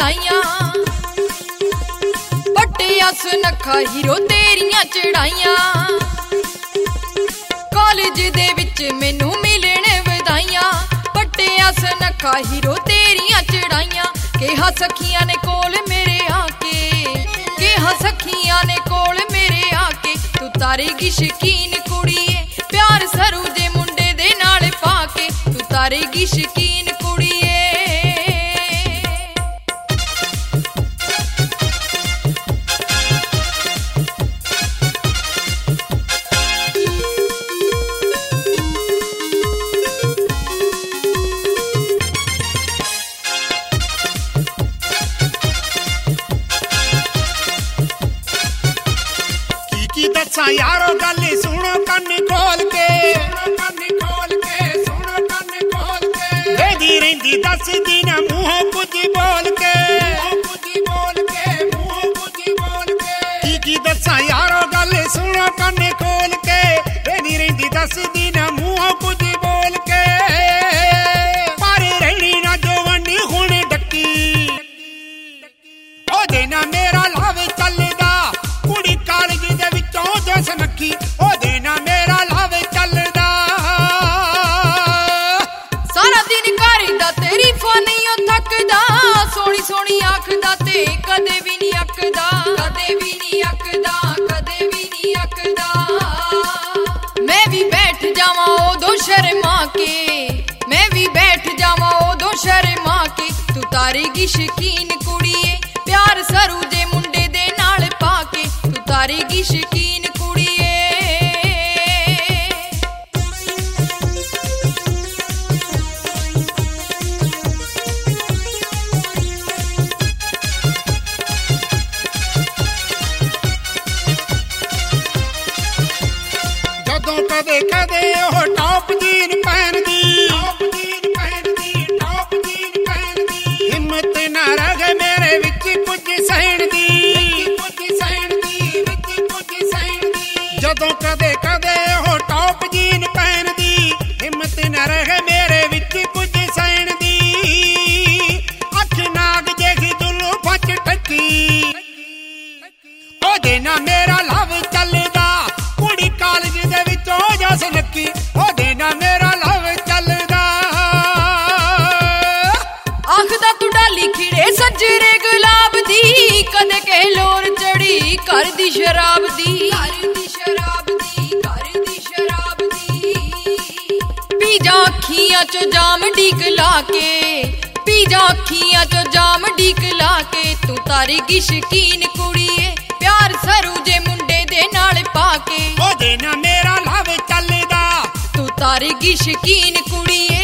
ਚੜਾਈਆਂ ਪੱਟਿਆ ਸੁਨੱਖਾ hero ਤੇਰੀਆਂ ਚੜਾਈਆਂ college ਦੇ ਵਿੱਚ ਮੈਨੂੰ ਮਿਲਣ ਵਧਾਈਆਂ ਪੱਟਿਆ ਸੁਨੱਖਾ ਹੀਰੋ ਤੇਰੀਆਂ ਚੜਾਈਆਂ ਕਿਹਾ ਸਖੀਆਂ ਨੇ ਕੋਲ ਮੇਰੇ ਆ ਕੇ ਕਿਹਾ ਸਖੀਆਂ ਨੇ ਕੋਲ ਮੇਰੇ ਆ ਕੇ ਤੂੰ ਤਾਰੇਗੀ ਸ਼ਕੀਨ ਕੁੜੀਏ ਪਿਆਰ ਸਰੂ ਦੇ ਮੁੰਡੇ ਦੇ ਨਾਲ ਪਾ ਕੇ ਤੂੰ ਤਾਰੇਗੀ ਸ਼ਕੀਨ ਕੁੜੀਏ दसा यारो गल सुनो कन खोल के सुनो कन खोल के वेदी रहिंदी 10 दिन मुंह कुछ बोल के की दसा यारो गल सुनो कन खोल के वेदी रहिंदी 10 दिन मुंह कुछ बोल के पर रहनी ना जोवन हुण डक्की ओ देना मेरा लावे चलदा कुड़ी कालज दे सनखी ओ देना मेरा लावे चलदा सारा दिन करदा तेरी फोनियों थकदा सोनी सोनी आखदा ते कदे भी नहीं अकदा कदे भी नहीं अकदा कदे भी नहीं अकदा मैं भी बैठ जावां ओदो शर्मा के मैं भी बैठ जावां ओदो शर्मा के तू तारेगी शकीन कुड़ीए प्यार सरू दे मुंडे दे नाल पाके तू तारेगी शकीन कदे कदे ओ टॉप जीन पहनदी हिम्मत ना रहे मेरे विच कुछ सहन दी जदों कदे कदे ओ टॉप जीन पहनदी हिम्मत ना रहे मेरे विच कुछ सहन दी अख नाग जेही दुल्लो फच टकी ओ देना मेरा लव चलदा कुड़ी कालज दे विचों जस नक्की ओ देना मेरा लव चलदा आखदा तू डाली खिड़े सजरे गुलाब दी कदे कह लोर चढ़ी कर दी शराब दी पीजा अखियां चो जाम डिगला के पीजा अखियां चो जाम डिगला के तू तारेगी शकीन कुड़ीए प्यार सरू जे मुंडे दे नाल पाके ओ देना मेरा लव चलदा तू तारेगी शकीन कुड़ीए